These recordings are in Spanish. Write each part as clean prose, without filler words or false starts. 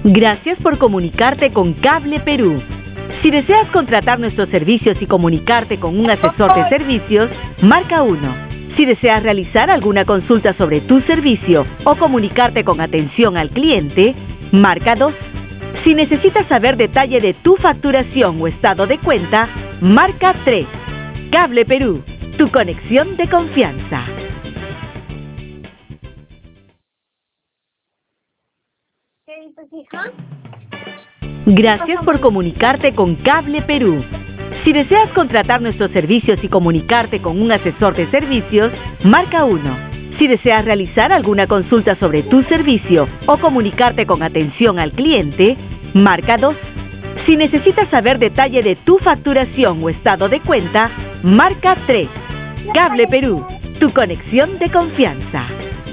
Gracias por comunicarte con Cable Perú. Si deseas contratar nuestros servicios y comunicarte con un asesor de servicios, marca 1. Si deseas realizar alguna consulta sobre tu servicio o comunicarte con atención al cliente, marca 2. Si necesitas saber detalle de tu facturación o estado de cuenta, marca 3. Cable Perú, tu conexión de confianza. ¿Qué dices, hija? Gracias por comunicarte con Cable Perú. Si deseas contratar nuestros servicios y comunicarte con un asesor de servicios, marca 1. Si deseas realizar alguna consulta sobre tu servicio o comunicarte con atención al cliente, marca 2. Si necesitas saber detalle de tu facturación o estado de cuenta, marca 3. Cable Perú, tu conexión de confianza.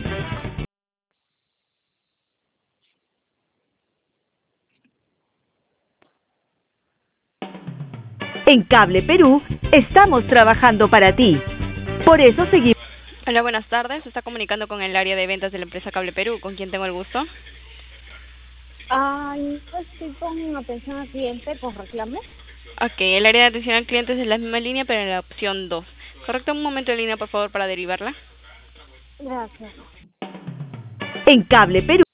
En Cable Perú, estamos trabajando para ti. Por eso seguimos. Hola, buenas tardes. Se está comunicando con el área de ventas de la empresa Cable Perú. ¿Con quién tengo el gusto? Ay, pues estoy con atención al cliente por reclamo. Ok, el área de atención al cliente es en la misma línea, pero en la opción 2. Correcto, un momento de línea, por favor, para derivarla. Gracias. En Cable Perú.